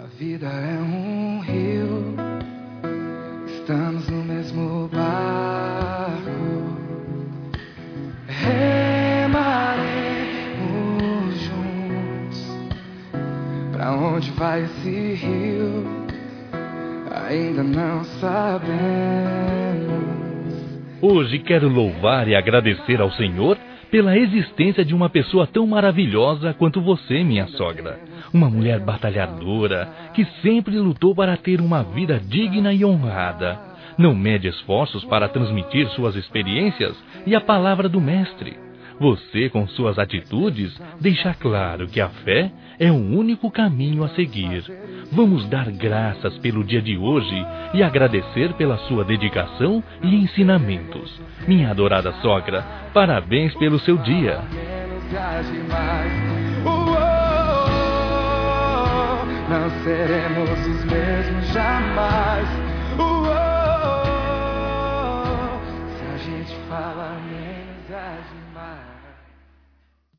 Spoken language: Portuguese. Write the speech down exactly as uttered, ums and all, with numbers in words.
vida é um rio, estamos no mesmo barco, remaremos juntos. Pra onde vai esse rio? Ainda não sabemos. Hoje quero louvar e agradecer ao Senhor pela existência de uma pessoa tão maravilhosa quanto você, minha sogra. Uma mulher batalhadora, que sempre lutou para ter uma vida digna e honrada. Não mede esforços para transmitir suas experiências e a palavra do Mestre. Você, com suas atitudes, deixa claro que a fé é o único caminho a seguir. Vamos dar graças pelo dia de hoje e agradecer pela sua dedicação e ensinamentos. Minha adorada sogra, parabéns pelo seu dia. Não seremos os mesmos jamais. Se a gente fala menos, age mais.